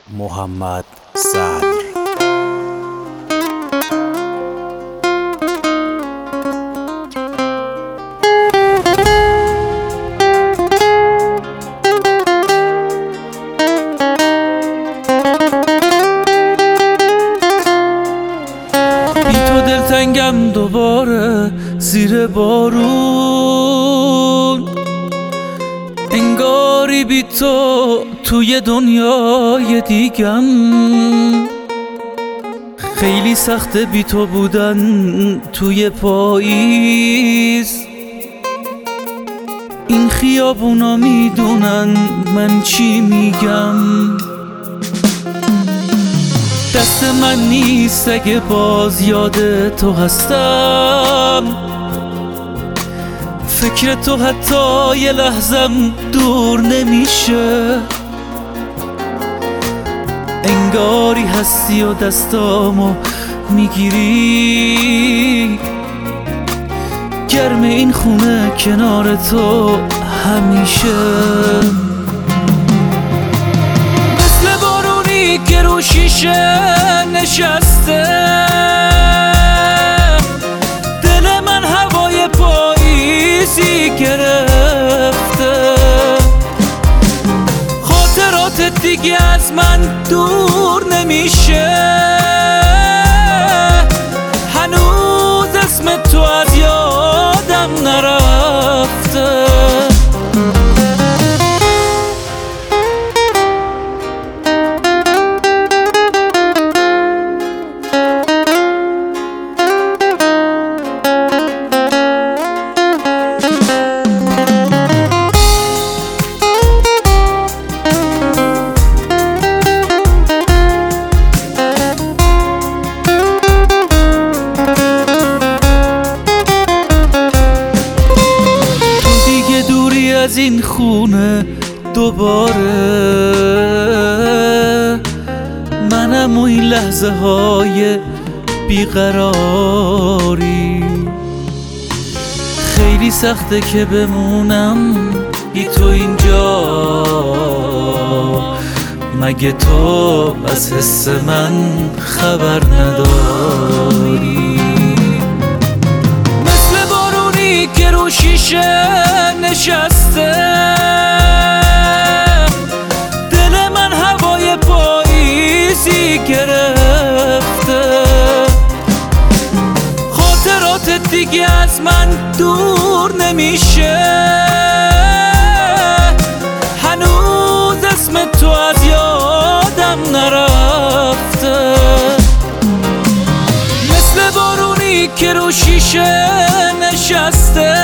محمد صدر. بی تو دلتنگم دوباره زیر بارون، انگاری بی تو توی دنیای دیگم. خیلی سخته بی تو بودن توی پاییز، این خیابونا میدونن من چی میگم. دست من نیست اگه باز یاد تو هستم، فکر تو حتی یه لحظم دور نمیشه. انگاری هستی و دستامو میگیری، گرم این خونه کنار تو همیشه. مثل بارونی که رو شیشه نشسته، دل من هوای پاییزی گرفته. خاطراتت دیگه از من دور نمیشه، هنوز اسم تو از یادم نرفته. از این خونه دوباره، منم و این لحظه های بیقراری. خیلی سخته که بمونم بی تو اینجا، مگه تو از حس من خبر نداری؟ مثل بارونی که رو شیشه نشسته، دل من هوای پاییزی گرفته. خاطراتت دیگه از من دور نمیشه، هنوز اسم تو از یادم نرفته. مثل بارونی که رو شیشه نشسته،